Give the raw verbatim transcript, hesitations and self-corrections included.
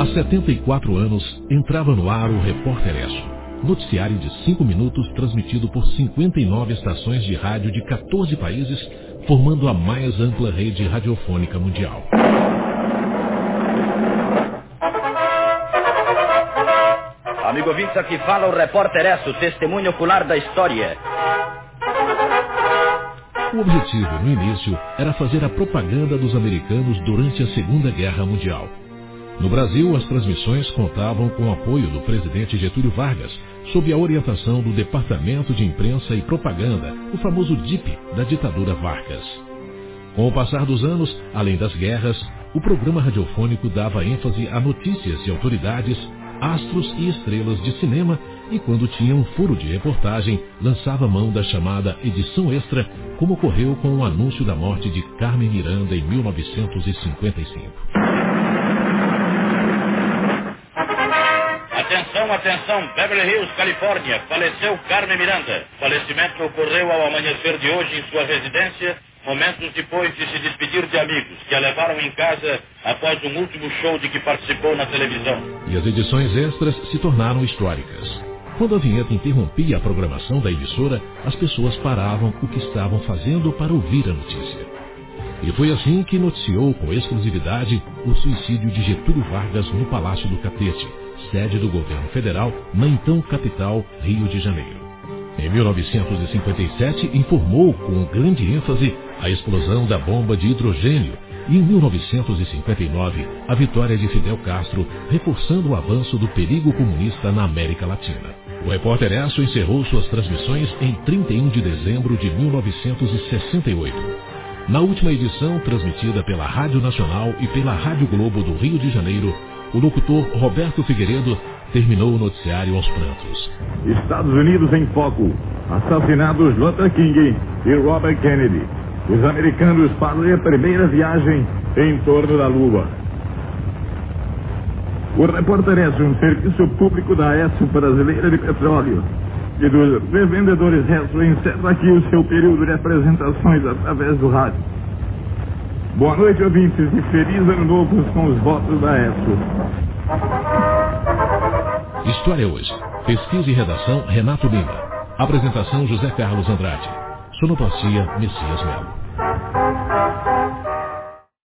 Há setenta e quatro anos, entrava no ar o Repórter Esso, noticiário de cinco minutos transmitido por cinquenta e nove estações de rádio de quatorze países, formando a mais ampla rede radiofônica mundial. Amigo ouvinte, aqui fala o Repórter Esso, testemunho ocular da história. O objetivo, no início, era fazer a propaganda dos americanos durante a Segunda Guerra Mundial. No Brasil, as transmissões contavam com o apoio do presidente Getúlio Vargas, sob a orientação do Departamento de Imprensa e Propaganda, o famoso D I P, da ditadura Vargas. Com o passar dos anos, além das guerras, o programa radiofônico dava ênfase a notícias de autoridades, astros e estrelas de cinema, e quando tinha um furo de reportagem, lançava mão da chamada edição extra, como ocorreu com o anúncio da morte de Carmen Miranda em mil novecentos e cinquenta e cinco. Atenção, atenção, Beverly Hills, Califórnia, faleceu Carmen Miranda. Falecimento ocorreu ao amanhecer de hoje em sua residência, momentos depois de se despedir de amigos que a levaram em casa após um último show de que participou na televisão. E as edições extras se tornaram históricas. Quando a vinheta interrompia a programação da emissora, as pessoas paravam o que estavam fazendo para ouvir a notícia. E foi assim que noticiou com exclusividade o suicídio de Getúlio Vargas no Palácio do Catete, sede do governo federal, na então capital, Rio de Janeiro. Em mil novecentos e cinquenta e sete, informou com grande ênfase a explosão da bomba de hidrogênio e em mil novecentos e cinquenta e nove, a vitória de Fidel Castro, reforçando o avanço do perigo comunista na América Latina. O Repórter Esso encerrou suas transmissões em trinta e um de dezembro de mil novecentos e sessenta e oito. Na última edição, transmitida pela Rádio Nacional e pela Rádio Globo do Rio de Janeiro, o locutor Roberto Figueiredo terminou o noticiário aos prantos. Estados Unidos em foco. Assassinados Luther King e Robert Kennedy. Os americanos fazem a primeira viagem em torno da Lua. O Repórter Esso, um serviço público da Esso Brasileira de Petróleo e dos revendedores Esso, encerra aqui o seu período de apresentações através do rádio. Boa noite, ouvintes, e feliz ano novo com os votos da Esso. História hoje. Pesquisa e redação Renato Lima. Apresentação José Carlos Andrade. Sonoplastia Messias Melo.